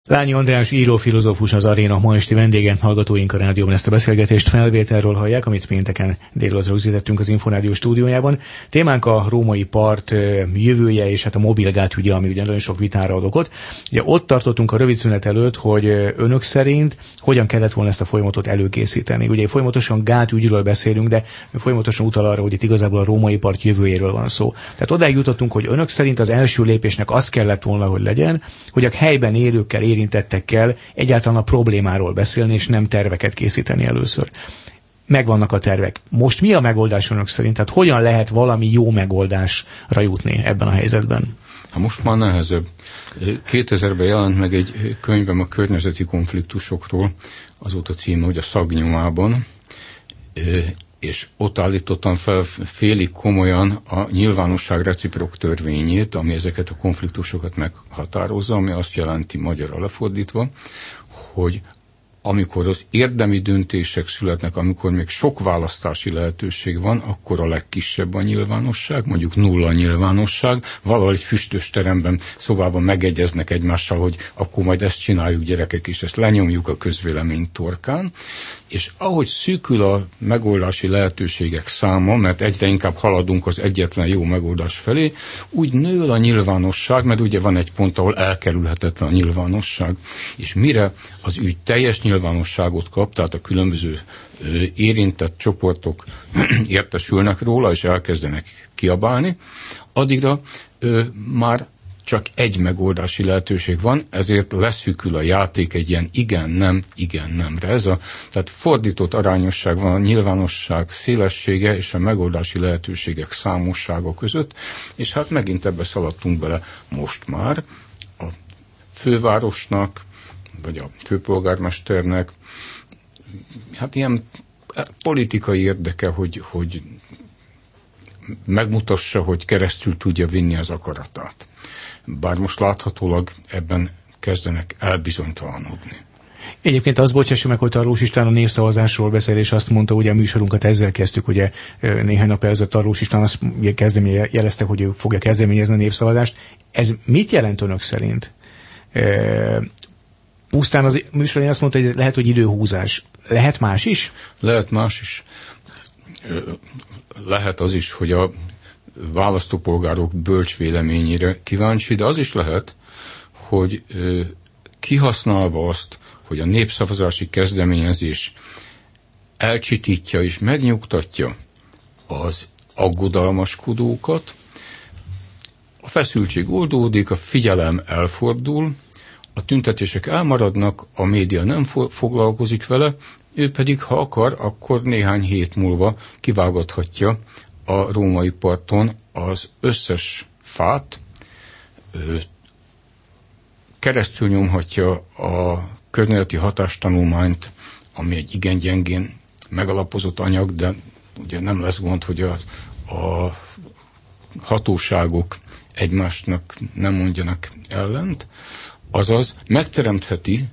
Lányi András író, filozófus, az Aréna ma esti vendége, hallgatóink a rádióban ezt a beszélgetést felvételről hallják, amit pénteken délután rögzítettünk az Inforádió stúdiójában. Témánk a római part jövője és hát a mobilgát ügye, ami ugye nagyon sok vitára ad okot. Ugye ott tartottunk a rövid szünet előtt, hogy önök szerint hogyan kellett volna ezt a folyamatot előkészíteni. Ugye folyamatosan gátügyről beszélünk, de folyamatosan utal arra, hogy itt igazából a római part jövőjéről van szó. Tehát odáig jutottunk, hogy önök szerint az első lépésnek az kellett volna, hogy legyen, hogy a helyben élőkkel, érintettekkel egyáltalán a problémáról beszélni, és nem terveket készíteni először. Megvannak a tervek. Most mi a megoldás önök szerint? Tehát hogyan lehet valami jó megoldásra jutni ebben a helyzetben? Most már nehezebb. 2000-ben jelent meg egy könyvem a környezeti konfliktusokról, az volt a címe, hogy a szagnyomában, és ott állítottam fel félig komolyan a nyilvánosság reciprok törvényét, ami ezeket a konfliktusokat meghatározza, ami azt jelenti magyarra lefordítva, hogy amikor az érdemi döntések születnek, amikor még sok választási lehetőség van, akkor a legkisebb a nyilvánosság, mondjuk nulla a nyilvánosság, valahogy füstös teremben, szobában megegyeznek egymással, hogy akkor majd ezt csináljuk gyerekek, és ezt lenyomjuk a közvélemény torkán, és ahogy szűkül a megoldási lehetőségek száma, mert egyre inkább haladunk az egyetlen jó megoldás felé, úgy nő a nyilvánosság, mert ugye van egy pont, ahol elkerülhetetlen a nyilvánosság, és mire az ügy teljes nyilvánosságot kap, tehát a különböző érintett csoportok értesülnek róla, és elkezdenek kiabálni, addigra már csak egy megoldási lehetőség van, ezért leszűkül a játék egy ilyen igen-nemre. Tehát fordított arányosság van a nyilvánosság szélessége és a megoldási lehetőségek számossága között, és hát megint ebbe szaladtunk bele most már a fővárosnak, vagy a főpolgármesternek, hát ilyen politikai érdeke, hogy megmutassa, hogy keresztül tudja vinni az akaratát. Bár most láthatólag ebben kezdenek elbizonytalanodni. Egyébként azt bocsássuk meg, hogy Tarlós István a népszavazásról beszél, és azt mondta, ugye a műsorunkat ezzel kezdtük, ugye néhány nap ezelőtt Tarlós István azt jelezte, hogy ő fogja kezdeményezni a népszavazást. Ez mit jelent önök szerint? Pusztán az műsorán azt mondta, hogy lehet, hogy időhúzás. Lehet más is? Lehet más is. Lehet az is, hogy a választópolgárok bölcs véleményére kíváncsi, de az is lehet, hogy kihasználva azt, hogy a népszavazási kezdeményezés elcsitítja és megnyugtatja az aggodalmaskodókat, a feszültség oldódik, a figyelem elfordul, a tüntetések elmaradnak, a média nem foglalkozik vele, ő pedig, ha akar, akkor néhány hét múlva kivágathatja a római parton az összes fát, keresztül nyomhatja a környezeti hatástanulmányt, ami egy igen gyengén megalapozott anyag, de ugye nem lesz gond, hogy a hatóságok egymásnak nem mondjanak ellent, azaz megteremtheti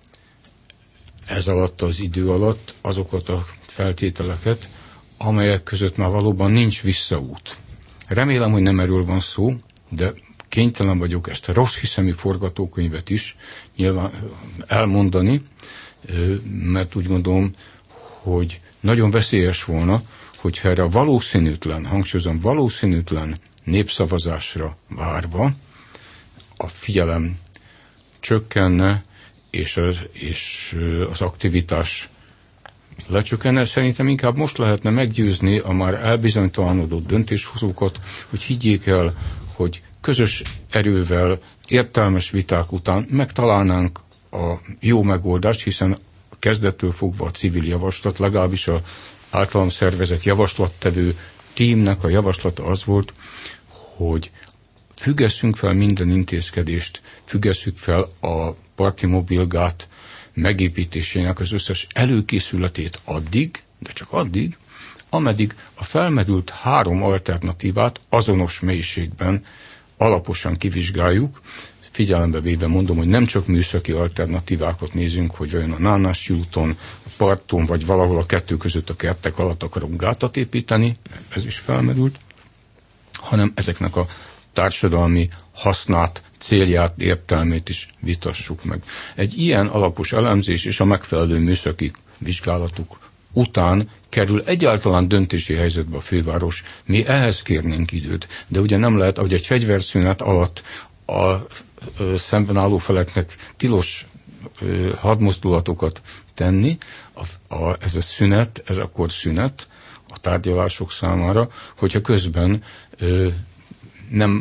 ez alatt az idő alatt azokat a feltételeket, amelyek között már valóban nincs visszaút. Remélem, hogy nem erről van szó, de kénytelen vagyok ezt a rossz hiszemű forgatókönyvet is nyilván elmondani, mert úgy gondolom, hogy nagyon veszélyes volna, hogyha erre a valószínűtlen, hangsúlyozom, valószínűtlen népszavazásra várva a figyelem csökkenne, és az aktivitás lecsökkenne. Szerintem inkább most lehetne meggyőzni a már elbizonytalanodott döntéshozókat, hogy higgyék el, hogy közös erővel, értelmes viták után megtalálnánk a jó megoldást, hiszen kezdettől fogva a civil javaslat, legalábbis az általam szervezett javaslattevő tímnek a javaslata az volt, hogy függesszünk fel minden intézkedést, függesszük fel a parti mobilgát megépítésének az összes előkészületét addig, de csak addig, ameddig a felmerült 3 alternatívát azonos mélységben alaposan kivizsgáljuk, figyelembe véve mondom, hogy nem csak műszaki alternatívákat nézünk, hogy olyan a Nánási úton, a parton, vagy valahol a kettő között a kertek alatt akarunk gátat építeni, ez is felmerült, hanem ezeknek a társadalmi hasznát célját, értelmét is vitassuk meg. Egy ilyen alapos elemzés és a megfelelő műszaki vizsgálatuk után kerül egyáltalán döntési helyzetbe a főváros. Mi ehhez kérnénk időt, de ugye nem lehet, hogy egy fegyverszünet alatt a szemben álló feleknek tilos hadmozdulatokat tenni. Ez a szünet, ez akkor szünet a tárgyalások számára, hogyha közben nem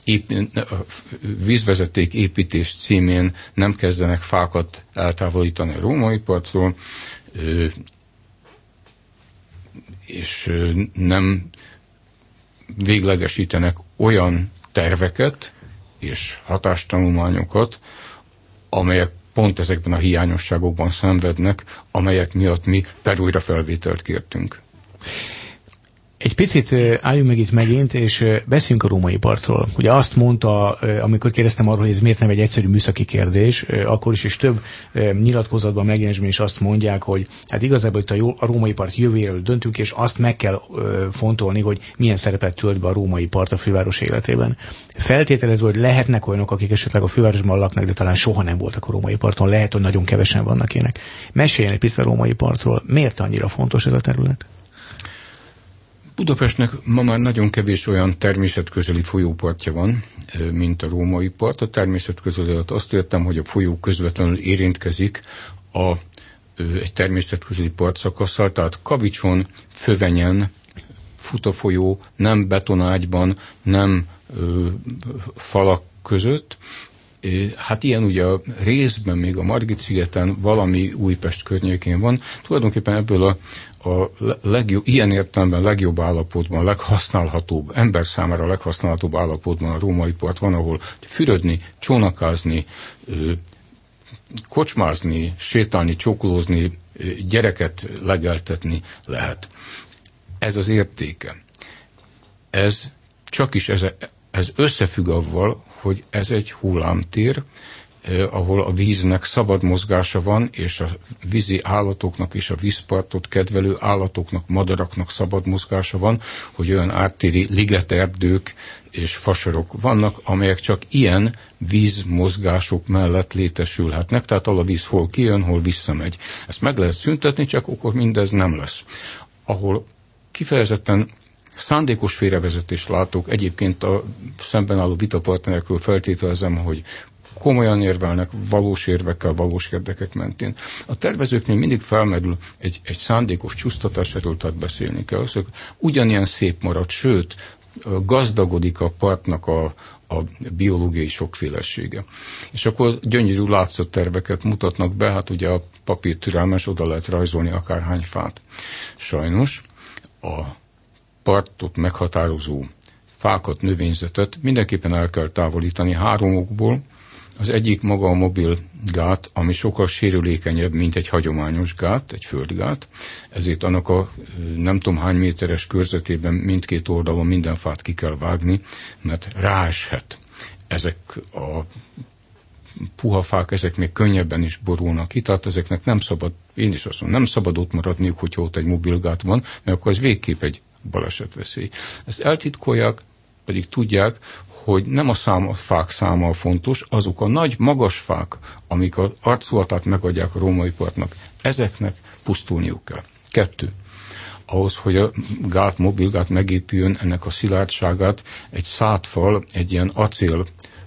vízvezeték építés címén nem kezdenek fákat eltávolítani a római partról, és nem véglegesítenek olyan terveket és hatástanulmányokat, amelyek pont ezekben a hiányosságokban szenvednek, amelyek miatt mi perújrafelvételt kértünk. Egy picit álljunk meg itt megint, és beszéljünk a római partról. Ugye azt mondta, amikor kérdeztem arról, hogy ez miért nem egy egyszerű műszaki kérdés, akkor is több nyilatkozatban, megjelenésben is azt mondják, hogy hát igazából itt a római part jövőjéről döntünk, és azt meg kell fontolni, hogy milyen szerepet tölt be a római part a főváros életében. Feltételezve, hogy lehetnek olyanok, akik esetleg a fővárosban laknak, de talán soha nem voltak a római parton, lehet, hogy nagyon kevesen vannak ilyenek. Meséljen egy picit a római partról. Miért annyira fontos ez a terület? Budapestnek ma már nagyon kevés olyan természetközeli folyópartja van, mint a római part. A természetközeli alatt azt értem, hogy a folyó közvetlenül érintkezik egy természetközeli partszakasszal, tehát Kavicson, Fövenyen fut a folyó, nem betonágyban, nem falak között. Hát ilyen ugye a részben még a Margit-szigeten, valami Újpest környékén van. Tulajdonképpen ebből ilyen értelemben legjobb állapotban, leghasználhatóbb, ember számára leghasználhatóbb állapotban a római part van, ahol fürödni, csónakázni, kocsmázni, sétálni, csókolózni, gyereket legeltetni lehet. Ez az értéke. Ez összefügg avval, hogy ez egy hullámtér, ahol a víznek szabad mozgása van, és a vízi állatoknak és a vízpartot kedvelő állatoknak, madaraknak szabad mozgása van, hogy olyan ártéri ligeterdők és fasorok vannak, amelyek csak ilyen vízmozgások mellett létesülhetnek, tehát a víz hol kijön, hol visszamegy. Ezt meg lehet szüntetni, csak akkor mindez nem lesz. Ahol kifejezetten szándékos félrevezetést látok, egyébként a szemben álló vitapartnerekről feltételezem, hogy komolyan érvelnek, valós érvekkel, valós érdekek mentén. A tervezőknél mindig felmerül egy szándékos csúsztatás, erről tehát beszélni kell. Az, ugyanilyen szép marad, sőt, gazdagodik a partnak a biológiai sokfélesége. És akkor gyönyörű látszatterveket mutatnak be, hát ugye a papír türelmes, oda lehet rajzolni akárhány fát. Sajnos a partot meghatározó fákat, növényzetet mindenképpen el kell távolítani 3 okból. Az egyik maga a mobil gát, ami sokkal sérülékenyebb, mint egy hagyományos gát, egy földgát, ezért annak a nem tudom hány méteres körzetében mindkét oldalon minden fát ki kell vágni, mert ráeshet. Ezek a puha fák, ezek még könnyebben is borulnak ki, tehát ezeknek nem szabad, én is azt mondom, nem szabad ott maradniuk, hogyha ott egy mobilgát van, mert akkor az végképp egy balesetveszély. Ezt eltitkolják, pedig tudják, hogy nem a fák száma fontos, azok a nagy, magas fák, amik az arculatát megadják a római partnak, ezeknek pusztulniuk kell. 2. Ahhoz, hogy a mobilgát megépüljön, ennek a szilárdságát egy szátfal, egy ilyen acélfal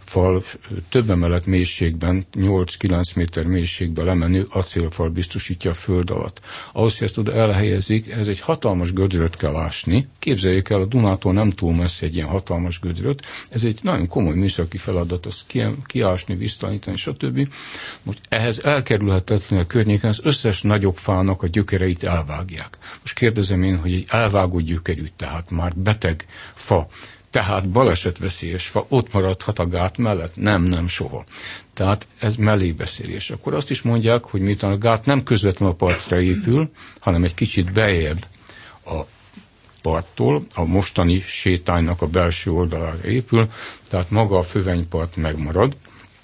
több emelet mélységben, 8-9 méter mélységben lemenő acélfal biztosítja a föld alatt. Ahhoz, hogy ezt oda elhelyezik, ez egy hatalmas gödröt kell ásni. Képzeljék el, a Dunától nem túl messze egy ilyen hatalmas gödröt. Ez egy nagyon komoly műszaki feladat, azt kiásni, visszaállítani, stb. Most ehhez elkerülhetetlenül a környéken az összes nagyobb fának a gyökereit elvágják. Most kérdezem én, hogy egy elvágott gyökerű, tehát már beteg fa, tehát balesetveszélyes fa ott maradhat a gát mellett? Nem, soha. Tehát ez mellébeszélés. Akkor azt is mondják, hogy miután a gát nem közvetlenül a partra épül, hanem egy kicsit beljebb a parttól, a mostani sétánynak a belső oldalára épül, tehát maga a Fövenypart megmarad,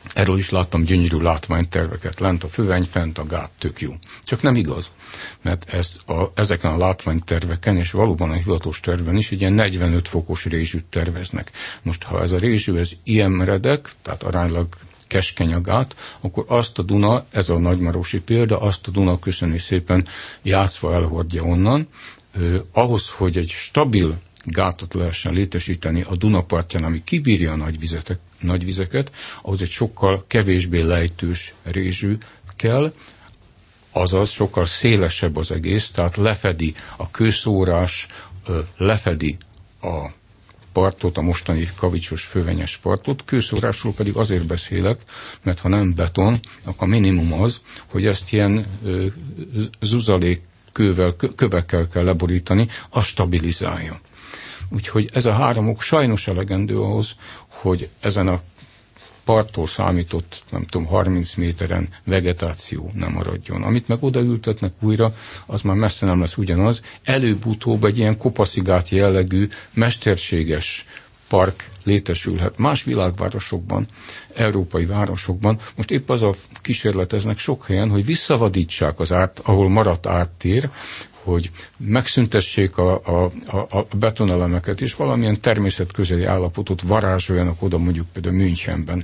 Erről is láttam gyönyörű látványterveket, lent a főveny, fent a gát, tök jó. Csak nem igaz, mert ezeken a látványterveken, és valóban a hivatalos tervben is egy ilyen 45 fokos rézsűt terveznek. Most, ha ez a rézsű, ez ilyen meredek, tehát aránylag keskeny a gát, akkor azt a Duna, ez a nagymarosi példa, azt a Duna, köszönjük szépen, játszva elhordja onnan. Ahhoz, hogy egy stabil gátot lehessen létesíteni a Duna partján, ami kibírja a nagyvizeket, ahhoz egy sokkal kevésbé lejtős rézsű kell, azaz sokkal szélesebb az egész, tehát lefedi a kőszórás, lefedi a partot, a mostani kavicsos fővenyes partot, kőszórásról pedig azért beszélek, mert ha nem beton, akkor minimum az, hogy ezt ilyen zuzalék kövekkel kell leborítani, az stabilizálja. Úgyhogy ez a 3 ok sajnos elegendő ahhoz, hogy ezen a parttól számított, nem tudom, 30 méteren vegetáció nem maradjon. Amit meg odaültetnek újra, az már messze nem lesz ugyanaz. Előbb-utóbb egy ilyen kopaszigát jellegű, mesterséges park létesülhet. Más világvárosokban, európai városokban most épp az a kísérleteznek sok helyen, hogy visszavadítsák az ahol maradt ártér, hogy megszüntessék a betonelemeket, és valamilyen természetközeli állapotot varázsoljanak oda, mondjuk például Münchenben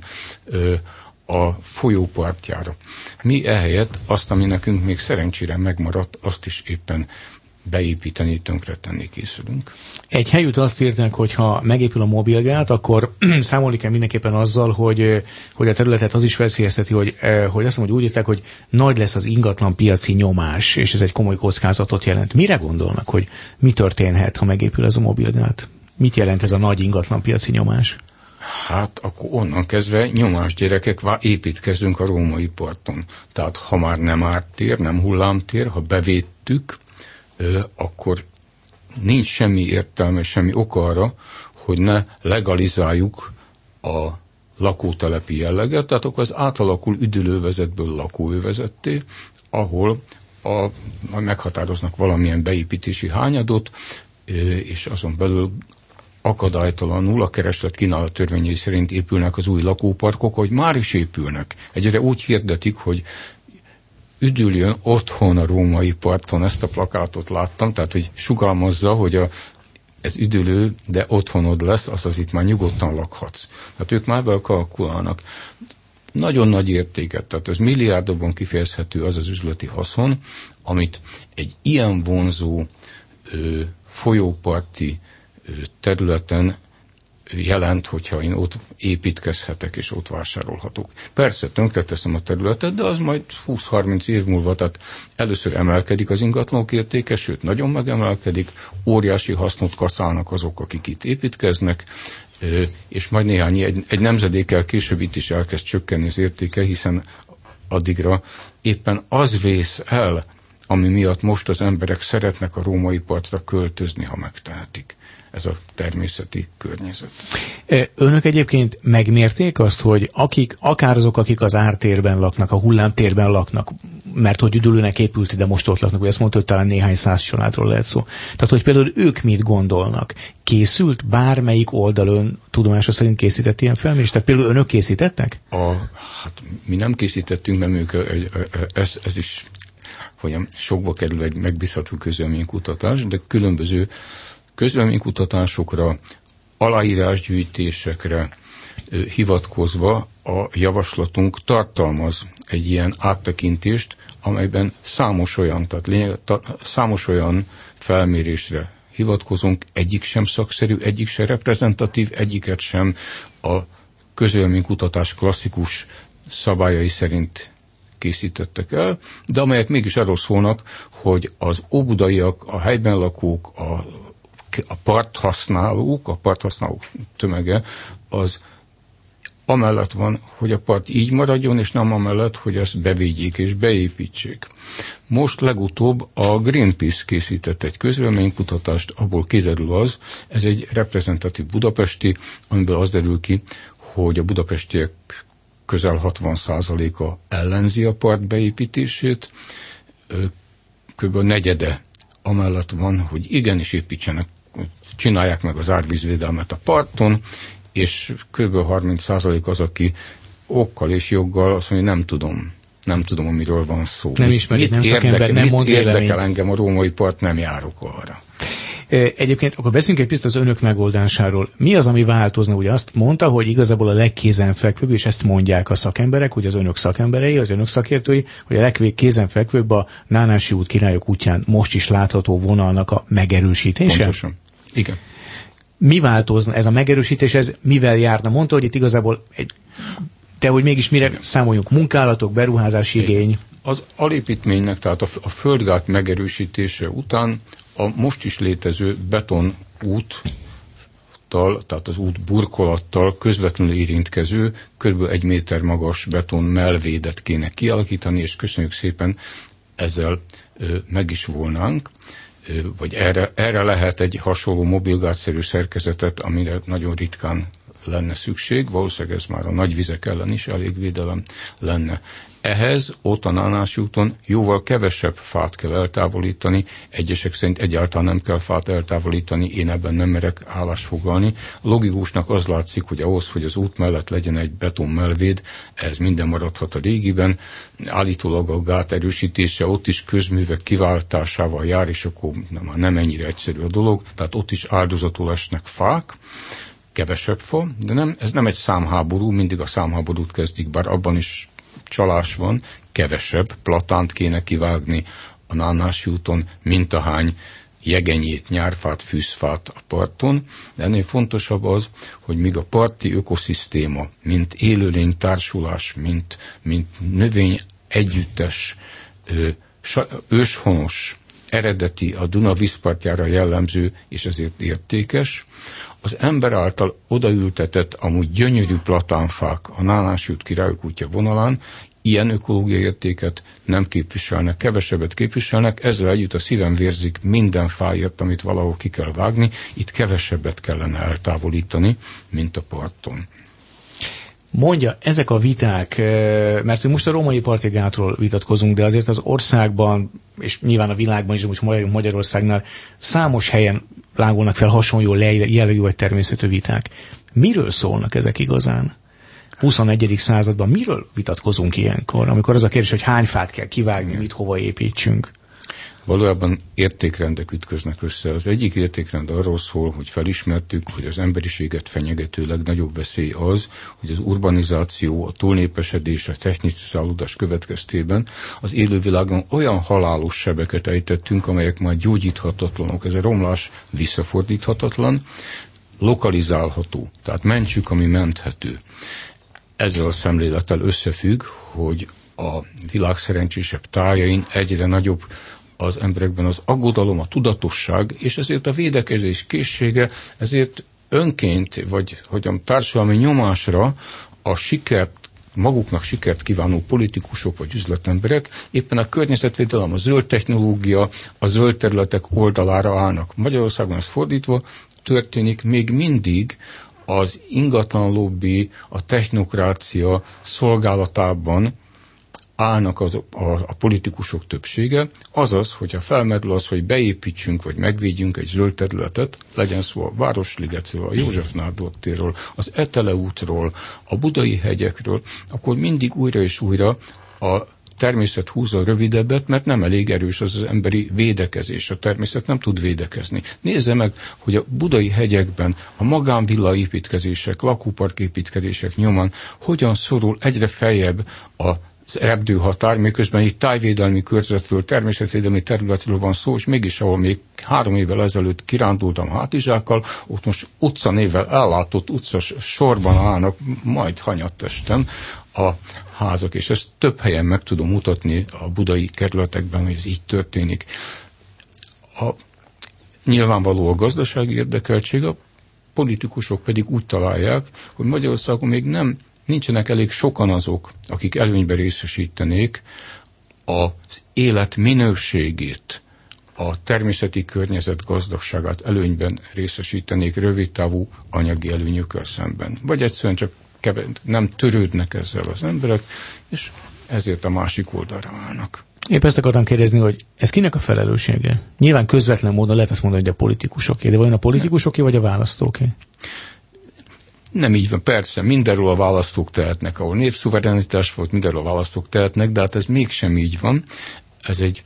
a folyópartjára. Mi ehelyett azt, ami nekünk még szerencsére megmaradt, azt is éppen beépíteni, tönkretenni készülünk. Egy helyütt azt írták, hogy ha megépül a mobilgát, akkor számolni kell mindenképpen azzal, hogy a területet az is veszélyezteti, hogy azt mondom, hogy úgy írták, hogy nagy lesz az ingatlan piaci nyomás, és ez egy komoly kockázatot jelent. Mire gondolnak, hogy mi történhet, ha megépül ez a mobilgát? Mit jelent ez a nagy ingatlan piaci nyomás? Hát akkor onnan kezdve nyomás gyerekek, építkezünk a római parton. Tehát ha már nem ártér, nem hullámtér, ha bevédtük, akkor nincs semmi értelme, semmi oka arra, hogy ne legalizáljuk a lakótelepi jelleget, tehát akkor az átalakul üdülővezetből lakóövezetté, ahol meghatároznak valamilyen beépítési hányadot, és azon belül akadálytalanul a kereslet-kínálat törvényei szerint épülnek az új lakóparkok, hogy már is épülnek. Egyre úgy hirdetik, hogy üdüljön otthon a római parton, ezt a plakátot láttam, tehát hogy sugalmazza, hogy ez üdülő, de otthonod lesz, azaz itt már nyugodtan lakhatsz. Tehát ők már bekalkulálnak. Nagyon nagy értéket, tehát ez milliárdokban kifejezhető az az üzleti haszon, amit egy ilyen vonzó folyóparti területen jelent, hogyha én ott építkezhetek és ott vásárolhatok. Persze tönkreteszem a területet, de az majd 20-30 év múlva, tehát először emelkedik az ingatlanok értéke, sőt nagyon megemelkedik, óriási hasznot kaszálnak azok, akik itt építkeznek, és majd egy nemzedékkel később itt is elkezd csökkenni az értéke, hiszen addigra éppen az vész el, ami miatt most az emberek szeretnek a római partra költözni, ha megtehetik. Ez a természeti környezet. Önök egyébként megmérték azt, hogy akár azok, akik az ártérben laknak, a hullámtérben laknak, mert hogy üdülőnek épült ide, most ott laknak, ugye ezt mondta, hogy talán néhány száz családról lehet szó. Tehát, hogy például ők mit gondolnak? Készült bármelyik oldalon tudomása szerint készített ilyen felmérést? Tehát például önök készítettek? Hát mi nem készítettünk, mert ez is sokba kerül egy megbízható közvéleménykutatás, de különböző közvéleménykutatásokra, aláírásgyűjtésekre hivatkozva a javaslatunk tartalmaz egy ilyen áttekintést, amelyben számos olyan felmérésre hivatkozunk, egyik sem szakszerű, egyik sem reprezentatív, egyiket sem a közvéleménykutatás klasszikus szabályai szerint készítettek el, de amelyek mégis arról szólnak, hogy az óbudaiak, a helyben lakók, a parthasználók tömege az amellett van, hogy a part így maradjon, és nem amellett, hogy ezt bevédjék és beépítsék. Most legutóbb a Greenpeace készített egy közvéleménykutatást, abból kiderül az, ez egy reprezentatív budapesti, amiből az derül ki, hogy a budapestiek közel 60%-a ellenzi a part beépítését, kb. Negyede amellett van, hogy igenis építsenek, csinálják meg az árvízvédelmet a parton, és kb. 30% az, aki okkal és joggal azt mondja, nem tudom, amiről van szó. Nem ismerik, nem szakember, nem mond véleményt. Érdekel engem a római part, nem járok arra. Egyébként akkor beszéljünk egy picit az önök megoldásáról. Mi az, ami változna? Ugye azt mondta, hogy igazából a legkézenfekvőbb, és ezt mondják a szakemberek, ugye az önök szakemberei, az önök szakértői, hogy a legkézenfekvőbb a Nánási út Királyok útján most is látható vonalnak a megerősítése? Pontosan. Igen. Mi változna ez a megerősítés, ez mivel járna? Mondta, hogy itt igazából de hogy mégis mire számoljunk? Munkálatok, beruházási igény? Az alépítménynek, tehát a földgát megerősítése után a most is létező beton úttal, tehát az út burkolattal közvetlenül érintkező, kb. 1 méter magas beton mellvédet kéne kialakítani, és köszönjük szépen, ezzel meg is volnánk, vagy erre lehet egy hasonló mobilgátszerű szerkezetet, amire nagyon ritkán lenne szükség, valószínűleg ez már a nagy vizek ellen is elég védelem lenne. Ehhez ott a Nánási úton jóval kevesebb fát kell eltávolítani, egyesek szerint egyáltalán nem kell fát eltávolítani, én ebben nem merek állást foglalni. Logikusnak az látszik, hogy ahhoz, hogy az út mellett legyen egy betonmelvéd, ez minden maradhat a régiben, állítólag a gát erősítése ott is közművek kiváltásával jár, és akkor már nem ennyire egyszerű a dolog, tehát ott is áldozatul esnek fák, kevesebb fa, de ez nem egy számháború, mindig a számháborút kezdik, bár abban is csalás van, kevesebb platánt kéne kivágni a Nánási úton, mint ahány jegenyét, nyárfát, fűzfát a parton, de ennél fontosabb az, hogy míg a parti ökoszisztéma, mint élőlény társulás, mint növény együttes, őshonos, eredeti, a Duna vízpartjára jellemző, és ezért értékes, az ember által odaültetett, amúgy gyönyörű platánfák a Nánási út Királyok útja vonalán ilyen ökológiai értéket nem képviselnek, kevesebbet képviselnek, ezzel együtt a szívem vérzik minden fáért, amit valahol ki kell vágni, itt kevesebbet kellene eltávolítani, mint a parton. Mondja, ezek a viták, mert most a római parti gátról vitatkozunk, de azért az országban, és nyilván a világban is, most Magyarországnál számos helyen lángolnak fel hasonló jellegű vagy természetű viták. Miről szólnak ezek igazán? 21. században miről vitatkozunk ilyenkor, amikor az a kérdés, hogy hány fát kell kivágni, mit hova építsünk? Valójában értékrendek ütköznek össze. Az egyik értékrend arról szól, hogy felismertük, hogy az emberiséget fenyegető legnagyobb veszély az, hogy az urbanizáció, a túlnépesedés, a technicizálódás következtében az élővilágon olyan halálos sebeket ejtettünk, amelyek már gyógyíthatatlanok. Ez a romlás visszafordíthatatlan, lokalizálható. Tehát mentsük, ami menthető. Ezzel a szemlélettel összefügg, hogy a világ szerencsésebb tájain egyre nagyobb az emberekben az aggodalom, a tudatosság, és ezért a védekezés készsége, ezért önként, vagy hogyan társadalmi nyomásra a maguknak sikert kívánó politikusok vagy üzletemberek éppen a környezetvédelem, a zöld technológia, a zöld területek oldalára állnak. Magyarországon ez fordítva történik, még mindig az ingatlan lobby, a technokrácia szolgálatában állnak a politikusok többsége, azaz, hogyha felmerül az, hogy beépítsünk, vagy megvédjünk egy zöld területet, legyen szó a Városligetről, a József Nándor térről, az Etele útról, a Budai hegyekről, akkor mindig újra és újra a természet húzza a rövidebbet, mert nem elég erős az emberi védekezés. A természet nem tud védekezni. Nézze meg, hogy a budai hegyekben a magánvilla építkezések, lakópark építkezések nyomán hogyan szorul egyre feljebb az erdőhatár, miközben itt tájvédelmi körzetről, természetvédelmi területről van szó, és mégis ahol még 3 évvel ezelőtt kirándultam hátizsákkal, ott most utcanévvel ellátott utcas sorban állnak, majd hanyattesten a házak, és ezt több helyen meg tudom mutatni a budai kerületekben, hogy ez így történik. Nyilvánvaló a gazdasági érdekeltség, a politikusok pedig úgy találják, hogy Magyarországon még nincsenek elég sokan azok, akik előnybe részesítenék az élet minőségét, a természeti környezet gazdagságát előnyben részesítenék rövidtávú anyagi előnyökkel szemben. Vagy egyszerűen csak nem törődnek ezzel az emberek, és ezért a másik oldalra állnak. Épp ezt akartam kérdezni, hogy ez kinek a felelőssége? Nyilván közvetlen módon lehet azt mondani, hogy a politikusoké, de vajon a politikusoké vagy a választóké? Nem így van, persze, mindenről a választók tehetnek, ahol népszuverenitás volt, mindenről a választók tehetnek, de hát ez mégsem így van. Ez egy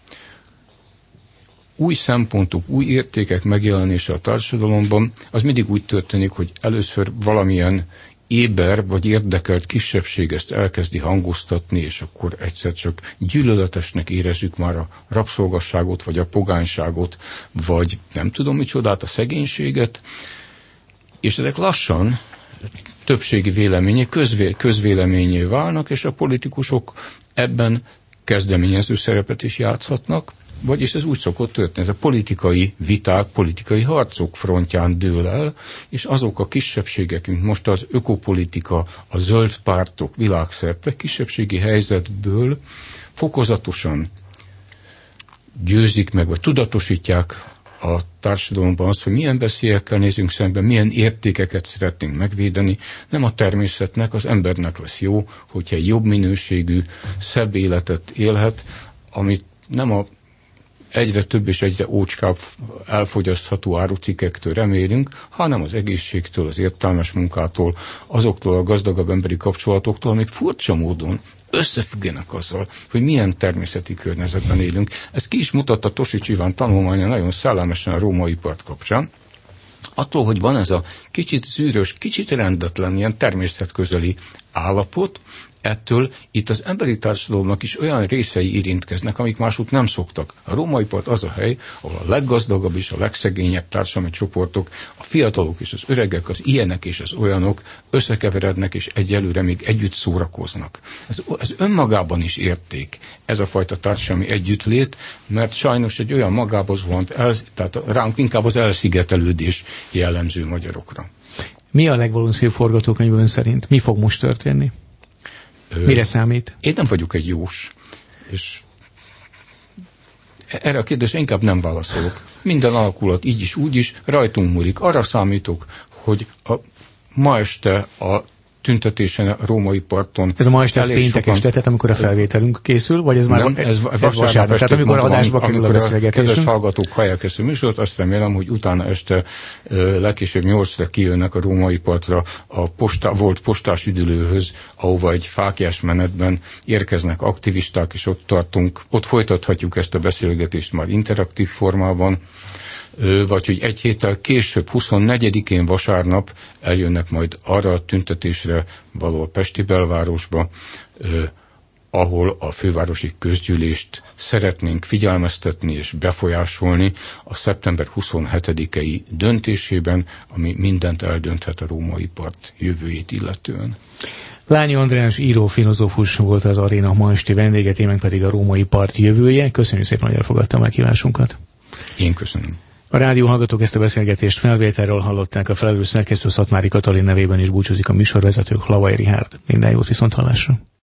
új szempontok, új értékek megjelenése a társadalomban, az mindig úgy történik, hogy először valamilyen éber vagy érdekelt kisebbség ezt elkezdi hangoztatni, és akkor egyszer csak gyűlöletesnek érezzük már a rabszolgasságot, vagy a pogányságot, vagy nem tudom micsodát, a szegénységet, és ezek lassan többségi véleményé, közvéleményé válnak, és a politikusok ebben kezdeményező szerepet is játszhatnak, vagyis ez úgy szokott történni, ez a politikai viták, politikai harcok frontján dől el, és azok a kisebbségek, mint most az ökopolitika, a zöld pártok világszerte kisebbségi helyzetből fokozatosan győzik meg, vagy tudatosítják a társadalomban azt, hogy milyen veszélyekkel nézünk szemben, milyen értékeket szeretnénk megvédeni. Nem a természetnek, az embernek lesz jó, hogyha egy jobb minőségű, szebb életet élhet, amit nem a egyre több és egyre ócskább elfogyasztható árucikkektől remélünk, hanem az egészségtől, az értelmes munkától, azoktól a gazdagabb emberi kapcsolatoktól, amik furcsa módon összefüggenek azzal, hogy milyen természeti környezetben élünk. Ezt ki is mutatta Tosics Iván tanulmánya nagyon szellemesen a római part kapcsán. Attól, hogy van ez a kicsit zűrös, kicsit rendetlen, ilyen természetközeli állapot, ettől itt az emberi társadalomnak is olyan részei érintkeznek, amik másút nem szoktak. A római part az a hely, ahol a leggazdagabb és a legszegényebb társadalmi csoportok, a fiatalok és az öregek, az ilyenek és az olyanok összekeverednek és egyelőre még együtt szórakoznak. Ez önmagában is érték, ez a fajta társadalmi együttlét, mert sajnos egy olyan magába zuhant, tehát ránk inkább az elszigetelődés jellemző magyarokra. Mi a legvalószínűbb forgatókönyv ön szerint? Mi fog most történni? Mire számít? Én nem vagyok egy jós, és erre a kérdésre inkább nem válaszolok. Minden alakulat így is, úgy is, rajtunk múlik. Arra számítok, hogy ma este a tüntetésen a római parton... Ez a ma este, ez péntek este, tehát amikor a felvételünk készül, vagy ez már nem, ez vasárnap, tehát amikor adásba kerül a beszélgetésünk? Kedves hallgatók hallják ezt a műsort, azt remélem, hogy utána este legkésőbb 8-ra kijönnek a római partra a volt postás üdülőhöz, ahova egy fáklyás menetben érkeznek aktivisták, és ott folytathatjuk ezt a beszélgetést már interaktív formában, vagy hogy egy héttel később, 24-én vasárnap eljönnek majd arra a tüntetésre valahol Pesti belvárosba, ahol a fővárosi közgyűlést szeretnénk figyelmeztetni és befolyásolni a szeptember 27-i döntésében, ami mindent eldönthet a római part jövőjét illetően. Lányi András író, filozófus volt az aréna ma esti vendége, témánk pedig a római part jövője. Köszönjük szépen, hogy elfogadta a meghívásunkat. Én köszönöm. A rádió hallgatók ezt a beszélgetést felvételről hallották, a felelős szerkesztő Szatmári Katalin nevében is búcsúzik a műsorvezető, Lavai Richárd. Minden jót, viszonthallásra.